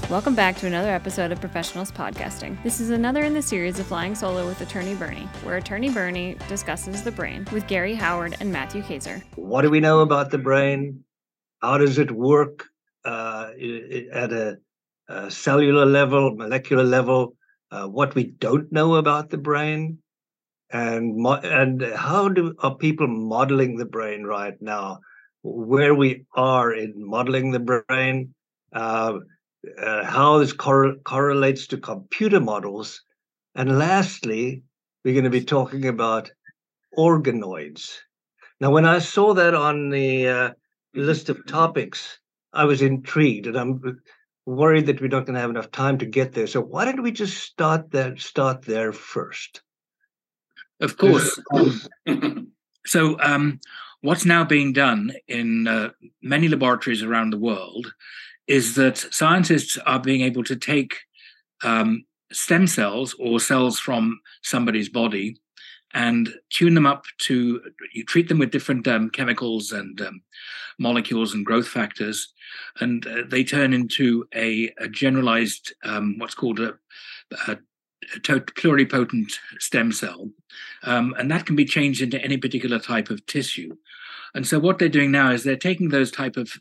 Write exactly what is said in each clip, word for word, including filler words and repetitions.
Welcome back to another episode of Professionals Podcasting. This is another in the series of Flying Solo with Attorney Bernie, where Attorney Bernie discusses the brain with Gary Howard and Matthew Kaiser. What do we know about the brain? How does it work uh, at a, a cellular level, molecular level? Uh, what we don't know about the brain? And mo- and how do are people modeling the brain right now? Where we are in modeling the brain? Uh, Uh, how this cor- correlates to computer models. And lastly, we're going to be talking about organoids. Now, when I saw that on the uh, list of topics, I was intrigued, and I'm worried that we're not going to have enough time to get there. So why don't we just start there, start there first? Of course. Um, so um, what's now being done in uh, many laboratories around the world is that scientists are being able to take um, stem cells or cells from somebody's body and tune them up to, you treat them with different um, chemicals and um, molecules and growth factors, and uh, they turn into a, a generalized, um, what's called a, a pluripotent stem cell, um, and that can be changed into any particular type of tissue. And so what they're doing now is they're taking those type of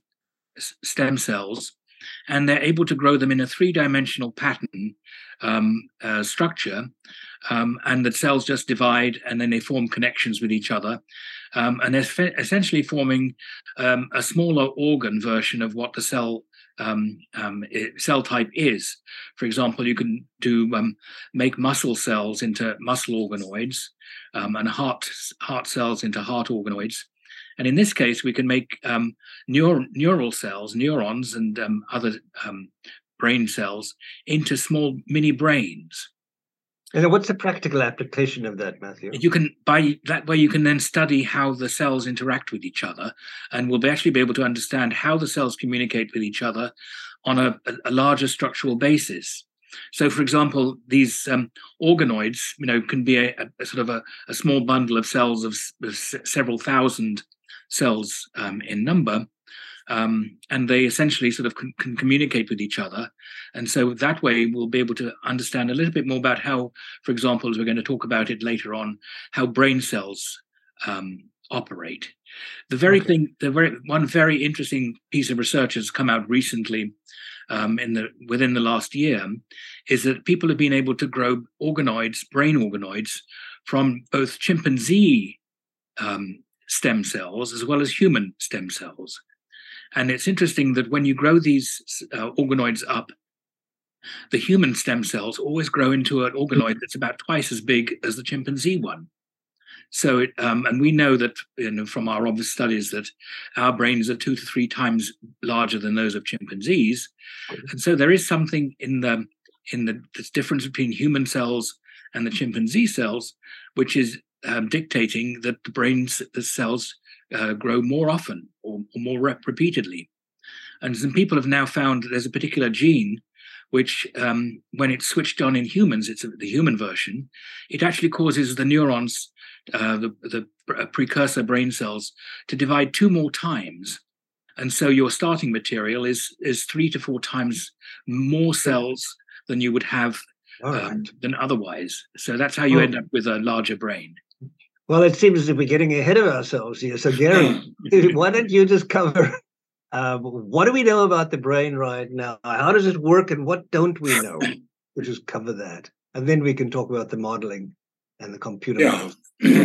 stem cells, and they're able to grow them in a three-dimensional pattern um, uh, structure, um, and the cells just divide, and then they form connections with each other, um, and they're fe- essentially forming um, a smaller organ version of what the cell um, um, it, cell type is. For example, you can do um, make muscle cells into muscle organoids, um, and heart heart cells into heart organoids. And in this case, we can make um, neur- neural cells, neurons, and um, other um, brain cells into small mini brains. And what's the practical application of that, Matthew? You can, by that way, you can then study how the cells interact with each other, and we'll be actually be able to understand how the cells communicate with each other on a, a larger structural basis. So, for example, these um, organoids, you know, can be a, a sort of a, a small bundle of cells of, of s- several thousand cells um, in number, um, and they essentially sort of can, can communicate with each other. And so that way we'll be able to understand a little bit more about how, for example, as we're going to talk about it later on, how brain cells um, operate. The very okay. thing, the very one very interesting piece of research has come out recently um, in the within the last year, is that people have been able to grow organoids, brain organoids, from both chimpanzee um, stem cells as well as human stem cells. And it's interesting that when you grow these uh, organoids up, the human stem cells always grow into an organoid that's about twice as big as the chimpanzee one. So, it, um, and we know that, you know, from our obvious studies, that our brains are two to three times larger than those of chimpanzees. And so there is something in the in the this difference between human cells and the chimpanzee cells, which is um, dictating that the brains, the cells, uh, grow more often or, or more rep- repeatedly. And some people have now found that there's a particular gene which, um, when it's switched on in humans, it's a, the human version, it actually causes the neurons, uh, the, the precursor brain cells, to divide two more times. And so your starting material is is three to four times more cells than you would have um, right. than otherwise. So that's how you oh. end up with a larger brain. Well, it seems as if we're getting ahead of ourselves here. So, Gary, why don't you just cover uh, what do we know about the brain right now? How does it work, and what don't we know? We'll just cover that. And then we can talk about the modeling and the computer yeah. models.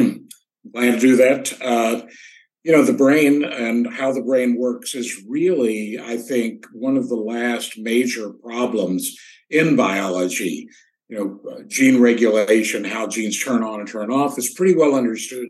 Glad to do that. Uh, you know, the brain and how the brain works is really, I think, one of the last major problems in biology. You know, uh, gene regulation, how genes turn on and turn off, is pretty well understood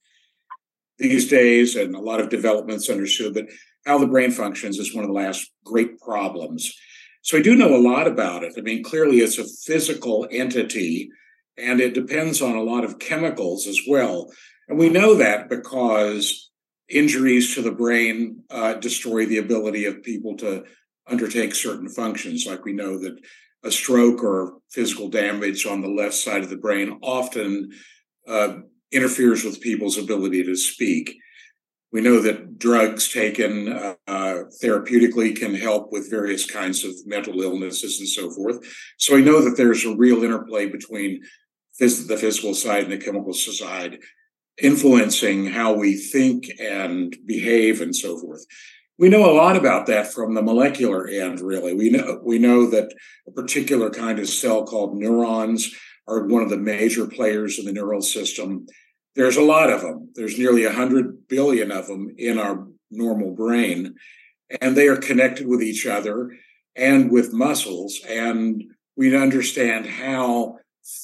these days, and a lot of developments understood. But how the brain functions is one of the last great problems. So I do know a lot about it. I mean, clearly it's a physical entity, and it depends on a lot of chemicals as well. And we know that because injuries to the brain uh, destroy the ability of people to undertake certain functions. Like we know that a stroke or physical damage on the left side of the brain often uh, interferes with people's ability to speak. We know that drugs taken uh, uh, therapeutically can help with various kinds of mental illnesses and so forth. So we know that there's a real interplay between phys- the physical side and the chemical side, influencing how we think and behave and so forth. We know a lot about that from the molecular end, really. We know, we know that a particular kind of cell called neurons are one of the major players in the neural system. There's a lot of them. There's nearly one hundred billion of them in our normal brain, and they are connected with each other and with muscles. And we understand how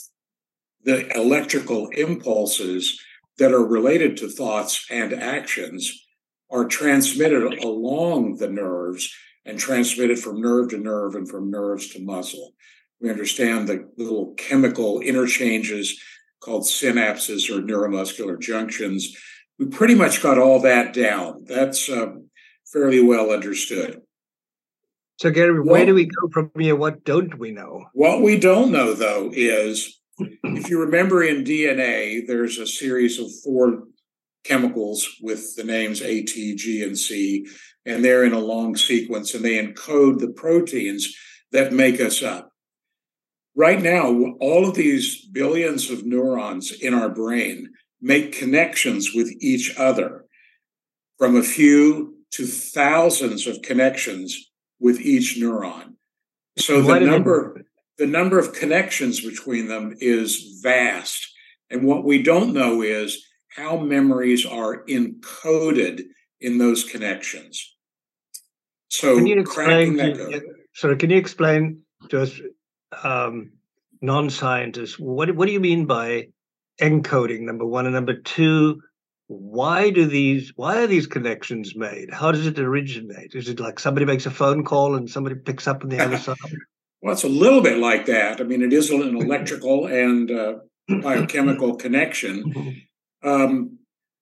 the electrical impulses that are related to thoughts and actions are transmitted along the nerves and transmitted from nerve to nerve and from nerves to muscle. We understand the little chemical interchanges called synapses or neuromuscular junctions. We pretty much got all that down. That's uh, fairly well understood. So, Gary, where well, do we go from here? What don't we know? What we don't know, though, is if you remember in D N A, there's a series of four chemicals with the names A, T, G, and C, and they're in a long sequence, and they encode the proteins that make us up. Right now, all of these billions of neurons in our brain make connections with each other, from a few to thousands of connections with each neuron. So the number, the number of connections between them is vast. And what we don't know is how memories are encoded in those connections. So can you explain, that to, sorry, can you explain to us, um, non-scientists, what, what do you mean by encoding, number one? And number two, why do these, why are these connections made? How does it originate? Is it like somebody makes a phone call and somebody picks up on the other side? Well, it's a little bit like that. I mean, it is an electrical and uh, biochemical connection. Um,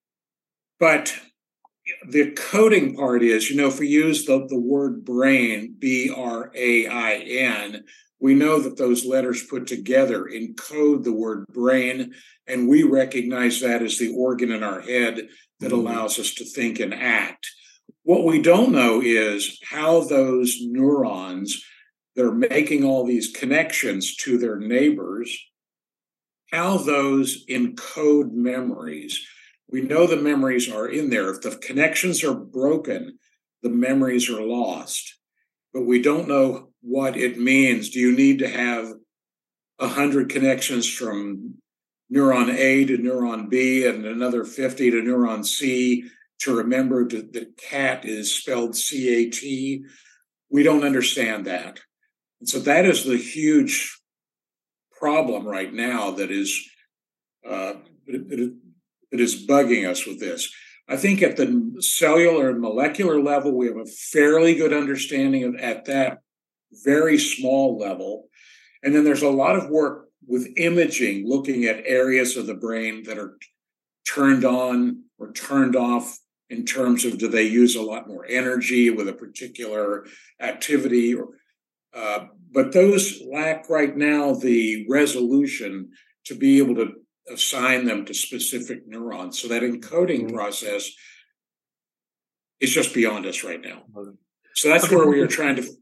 but the coding part is, you know, if we use the, the word brain, B R A I N, we know that those letters put together encode the word brain, and we recognize that as the organ in our head that mm-hmm. allows us to think and act. What we don't know is how those neurons that are making all these connections to their neighbors, how those encode memories. We know the memories are in there. If the connections are broken, the memories are lost. But we don't know what it means. Do you need to have one hundred connections from neuron A to neuron B and another fifty to neuron C to remember that cat is spelled C A T? We don't understand that. And so that is the huge problem right now that is uh, that is bugging us with this. I think at the cellular and molecular level, we have a fairly good understanding of at that very small level. And then there's a lot of work with imaging, looking at areas of the brain that are turned on or turned off in terms of do they use a lot more energy with a particular activity. Or, uh, but those lack right now the resolution to be able to assign them to specific neurons. So that encoding mm-hmm. process is just beyond us right now. So that's okay. Where we are trying to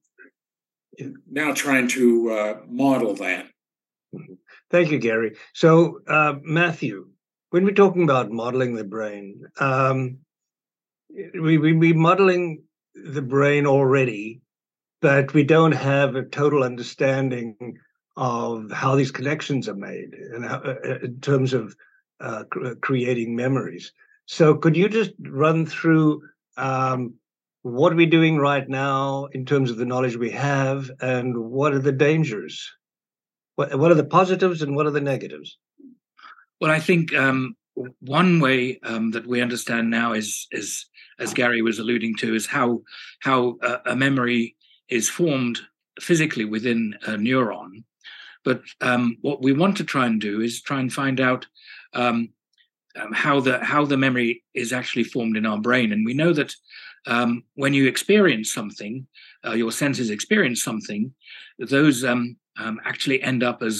now trying to uh, model that. Thank you, Gary. So uh, Matthew, when we're talking about modeling the brain, um, we we we modeling the brain already, but we don't have a total understanding of how these connections are made and how, uh, in terms of uh, cr- creating memories. So could you just run through um, what are we doing right now in terms of the knowledge we have, and what are the dangers? What, what are the positives and what are the negatives? Well, I think um, one way um, that we understand now is, is, as Gary was alluding to, is how, how uh, a memory is formed physically within a neuron. But um, what we want to try and do is try and find out um, um, how the how the memory is actually formed in our brain. And we know that um, when you experience something, uh, your senses experience something, those um, um, actually end up as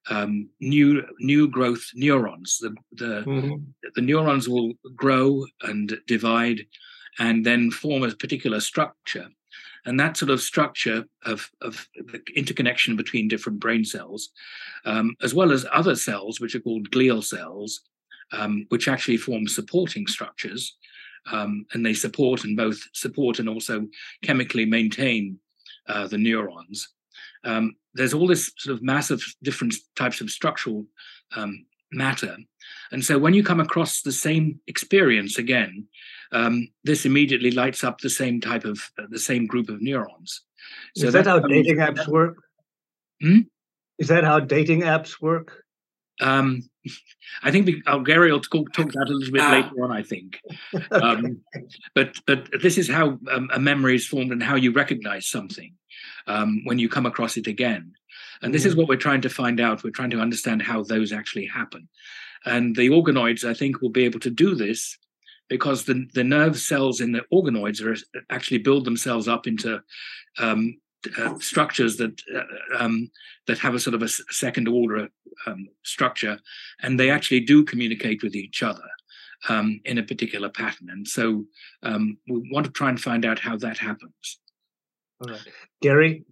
um, new new growth neurons. The the, mm-hmm. the neurons will grow and divide and then form a particular structure. And that sort of structure of, of the interconnection between different brain cells, um, as well as other cells, which are called glial cells, um, which actually form supporting structures. Um, and they support and both support and also chemically maintain uh, the neurons. Um, there's all this sort of massive different types of structural um, matter. And so when you come across the same experience again, um, this immediately lights up the same type of, uh, the same group of neurons. So Is that, that how comes, dating apps work? Hmm? Is that how dating apps work? Um, I think we, oh, Gary will talk, talk that a little bit ah. later on, I think. Um, but but this is how um, a memory is formed and how you recognize something um, when you come across it again. And this mm. is what we're trying to find out. We're trying to understand how those actually happen. And the organoids, I think, will be able to do this because the, the nerve cells in the organoids are actually build themselves up into um, uh, structures that uh, um, that have a sort of a second order um, structure, and they actually do communicate with each other um, in a particular pattern. And so um, we want to try and find out how that happens. All right, Gary.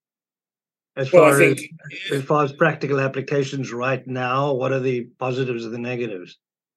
As well, far I think, as, as far as practical applications right now, what are the positives and the negatives?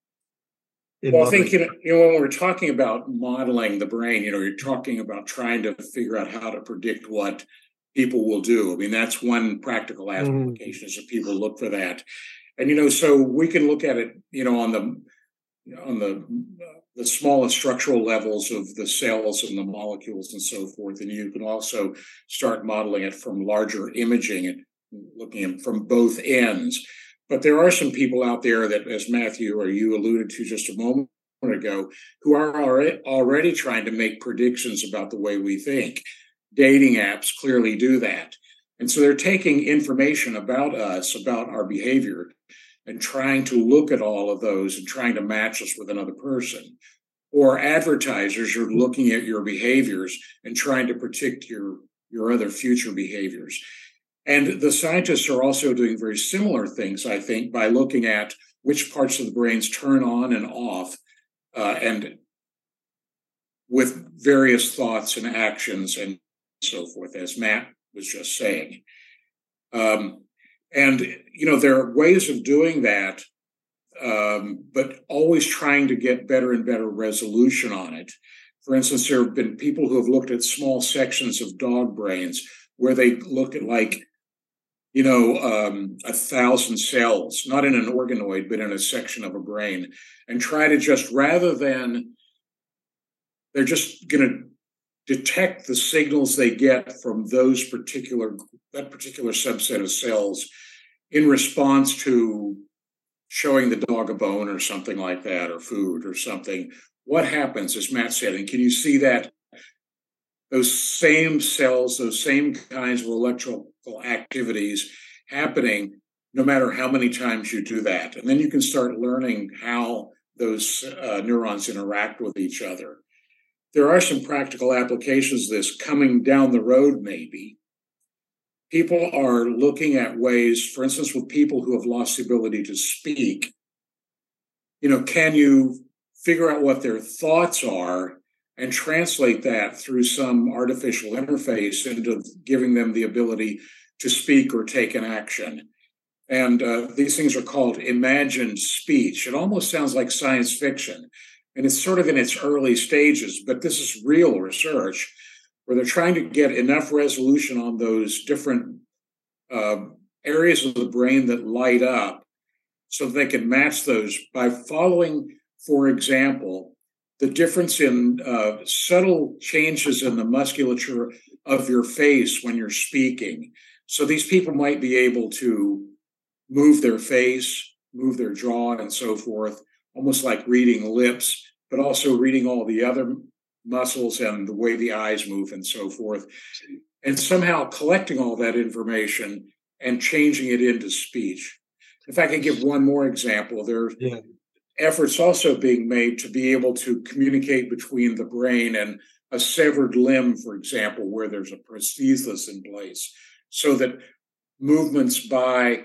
Well, modeling? I think, you know, you know, when we're talking about modeling the brain, you know, you're talking about trying to figure out how to predict what people will do. I mean, that's one practical application mm. is that people look for that. And, you know, so we can look at it, you know, on the, on the, uh, the smallest structural levels of the cells and the molecules and so forth. And you can also start modeling it from larger imaging and looking at from both ends. But there are some people out there that, as Matthew or you alluded to just a moment ago, who are already, already trying to make predictions about the way we think. Dating apps clearly do that. And so they're taking information about us, about our behavior, and trying to look at all of those and trying to match us with another person. Or advertisers are looking at your behaviors and trying to predict your, your other future behaviors. And the scientists are also doing very similar things, I think, by looking at which parts of the brains turn on and off, uh, and with various thoughts and actions and so forth, as Matt was just saying. Um, and, you know, there are ways of doing that, um, but always trying to get better and better resolution on it. For instance, there have been people who have looked at small sections of dog brains where they look at, like, you know, um, a thousand cells, not in an organoid, but in a section of a brain, and try to just, rather than, they're just going to detect the signals they get from those particular, that particular subset of cells in response to showing the dog a bone or something like that, or food or something. What happens, as Matt said, and can you see that those same cells, those same kinds of electrical activities happening no matter how many times you do that? And then you can start learning how those uh, neurons interact with each other. There are some practical applications of this coming down the road, maybe. People are looking at ways, for instance, with people who have lost the ability to speak, you know, can you figure out what their thoughts are and translate that through some artificial interface into giving them the ability to speak or take an action? And uh, these things are called imagined speech. It almost sounds like science fiction, and it's sort of in its early stages, but this is real research where they're trying to get enough resolution on those different uh, areas of the brain that light up so that they can match those by following, for example, the difference in uh, subtle changes in the musculature of your face when you're speaking. So these people might be able to move their face, move their jaw, and so forth, almost like reading lips, but also reading all the other muscles and the way the eyes move and so forth, and somehow collecting all that information and changing it into speech. If I could give one more example, there are yeah. efforts also being made to be able to communicate between the brain and a severed limb, for example, where there's a prosthesis in place, so that movements by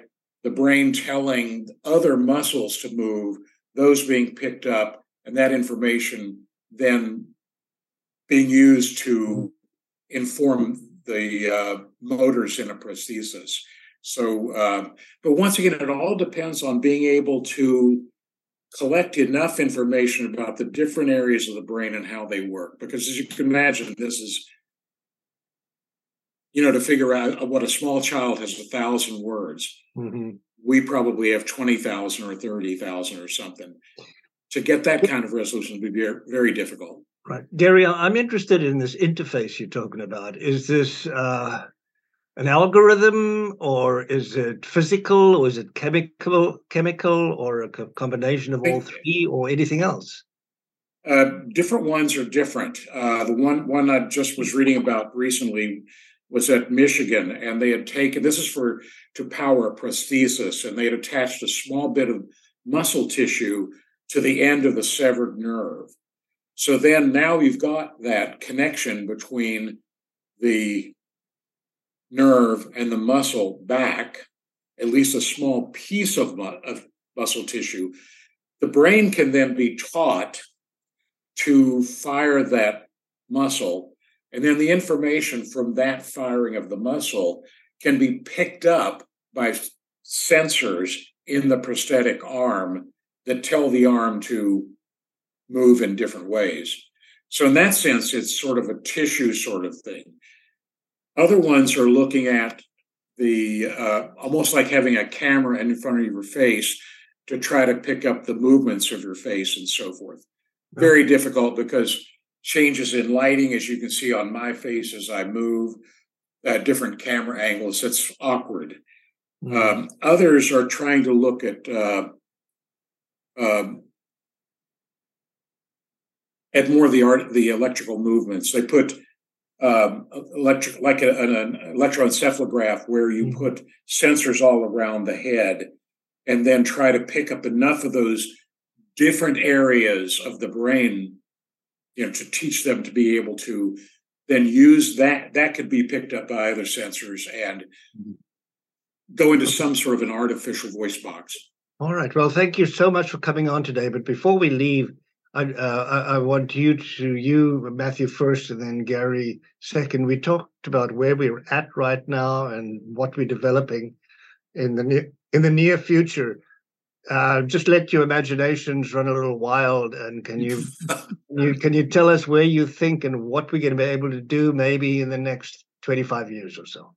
the brain telling other muscles to move, those being picked up, and that information then being used to inform the uh, motors in a prosthesis. So, uh, but once again, it all depends on being able to collect enough information about the different areas of the brain and how they work. Because as you can imagine, this is, you know, to figure out what a small child has a thousand words. Mm-hmm. We probably have twenty thousand or thirty thousand or something. To get that kind of resolution would be very, very difficult. Right. Gary, I'm interested in this interface you're talking about. Is this uh, an algorithm, or is it physical, or is it chemical, chemical, or a co- combination of all three, or anything else? Uh, different ones are different. Uh, the one, one I just was reading about recently was at Michigan, and they had taken, this is for to power a prosthesis, and they had attached a small bit of muscle tissue to the end of the severed nerve. So then now you've got that connection between the nerve and the muscle back, at least a small piece of, mu- of muscle tissue. The brain can then be taught to fire that muscle, and then the information from that firing of the muscle can be picked up by sensors in the prosthetic arm that tell the arm to move in different ways. So in that sense, it's sort of a tissue sort of thing. Other ones are looking at the, uh, almost like having a camera in front of your face to try to pick up the movements of your face and so forth. Very difficult because changes in lighting, as you can see on my face as I move, uh, different camera angles, it's awkward. Mm. Um, others are trying to look at uh, um, at more of the art, the electrical movements. They put um, electric, like a, an, an electroencephalograph, where you mm. put sensors all around the head, and then try to pick up enough of those different areas of the brain, you know, to teach them to be able to then use that. That could be picked up by other sensors and mm. go into some sort of an artificial voice box. All right. Well, thank you so much for coming on today. But before we leave, I, uh, I want you to, you, Matthew first, and then Gary second. We talked about where we're at right now and what we're developing in the near, in the near future. Uh, just let your imaginations run a little wild, and can you, you can you tell us where you think and what we're going to be able to do maybe in the next twenty-five years or so?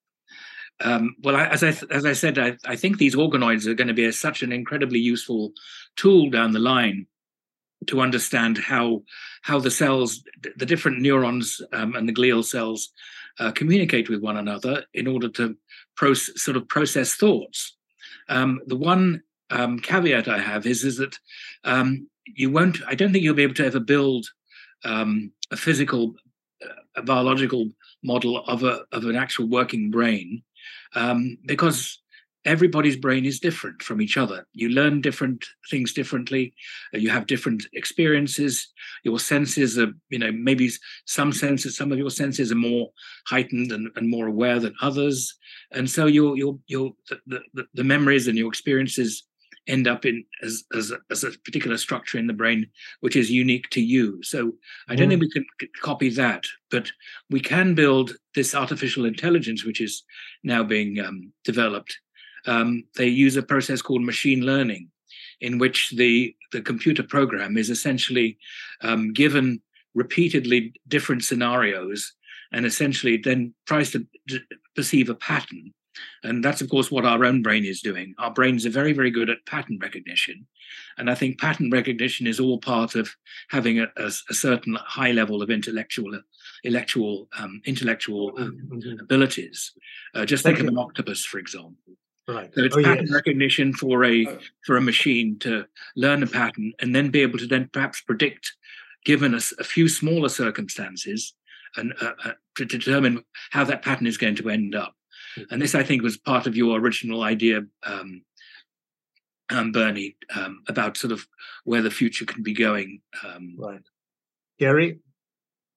Um, well, I, as I as I said, I, I think these organoids are going to be a, such an incredibly useful tool down the line to understand how how the cells, the different neurons um, and the glial cells uh, communicate with one another in order to proce- sort of process thoughts. Um, the one um, caveat I have is is that um, you won't. I don't think you'll be able to ever build um, a physical, uh, a biological model of a of an actual working brain. Um, because everybody's brain is different from each other. You learn different things differently. Uh, you have different experiences. Your senses are, you know, maybe some senses, some of your senses are more heightened and, and more aware than others. And so your your your the, the, the memories and your experiences end up in as as a, as a particular structure in the brain which is unique to you. So I don't mm. think we can c- copy that, but we can build this artificial intelligence which is now being um, developed. Um, they use a process called machine learning, in which the the computer program is essentially um, given repeatedly different scenarios and essentially then tries to d- perceive a pattern. And that's, of course, what our own brain is doing. Our brains are very, very good at pattern recognition. And I think pattern recognition is all part of having a, a, a certain high level of intellectual intellectual, um, intellectual um, mm-hmm. abilities. Uh, just think Thank of you. An octopus, for example. Right. So it's oh, pattern yes. recognition for a for a machine to learn a pattern and then be able to then perhaps predict, given us a, a few smaller circumstances, and uh, uh, to determine how that pattern is going to end up. And this, I think, was part of your original idea, um, um, Bernie, um, about sort of where the future can be going. Um, right. Gary?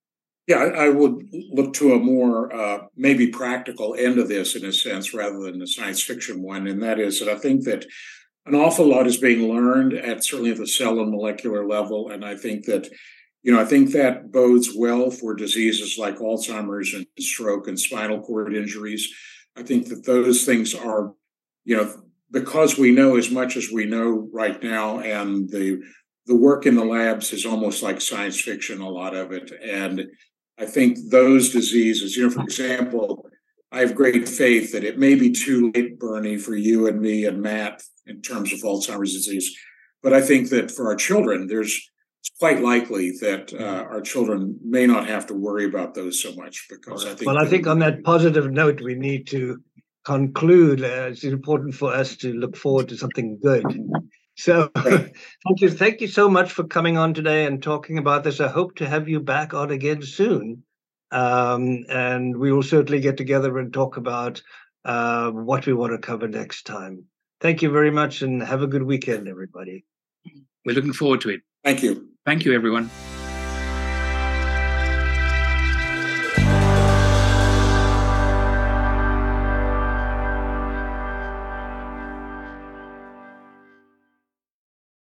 Yeah, I, I would look to a more uh, maybe practical end of this in a sense rather than the science fiction one. And that is that I think that an awful lot is being learned at certainly at the cell and molecular level. And I think that, you know, I think that bodes well for diseases like Alzheimer's and stroke and spinal cord injuries. I think that those things are, you know, because we know as much as we know right now, and the the work in the labs is almost like science fiction, a lot of it. And I think those diseases, you know, for example, I have great faith that it may be too late, Bernie, for you and me and Matt in terms of Alzheimer's disease. But I think that for our children, there's it's quite likely that uh, our children may not have to worry about those so much because I think. Well, I think on that positive note, we need to conclude. Uh, it's important for us to look forward to something good. So thank you. Thank you so much for coming on today and talking about this. I hope to have you back on again soon. Um, and we will certainly get together and talk about uh, what we want to cover next time. Thank you very much and have a good weekend, everybody. We're looking forward to it. Thank you. Thank you, everyone.